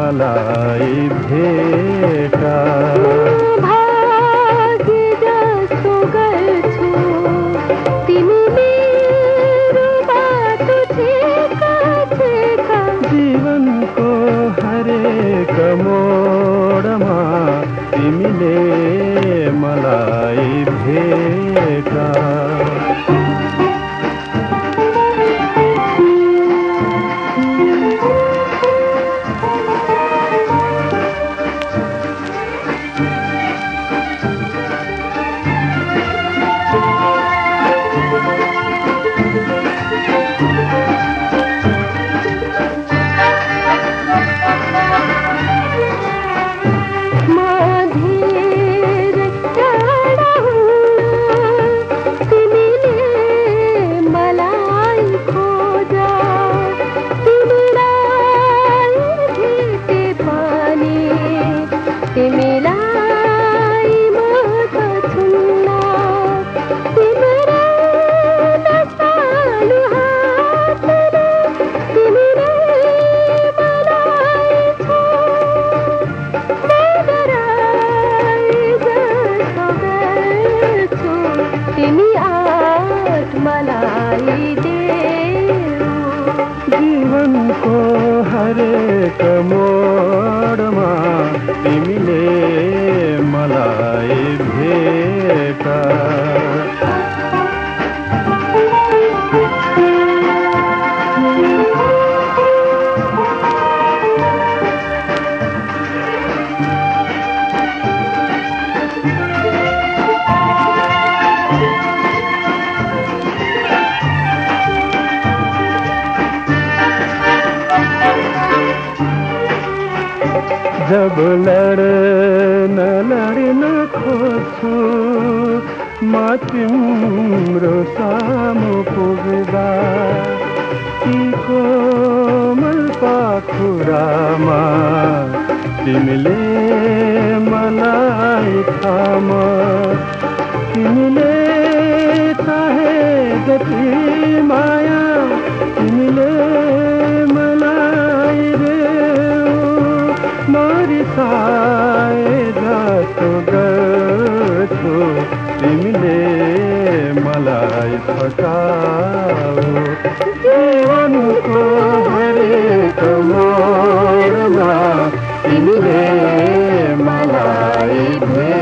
मलाई भेटा भाग्य जस्तो गर्छु तिमीले बाटो छेका छेका जीवनको हरेक मोडमा तिमीले मलाई भेटा जीवनको हरेक मोडमा तिमीले मलाई भेटा जब लड्न खोज्छु म तिम्रो सामु पुग्दा ती कोमल पाखुरामा तिमीले मलाई थाम तिमीले चाहे जति माया तिमीले मलाई मरिसाए जस्तो गर्छु तिमीले मलाई फसाऊ जीवनको हरेक मोडमा तिमीले मलाई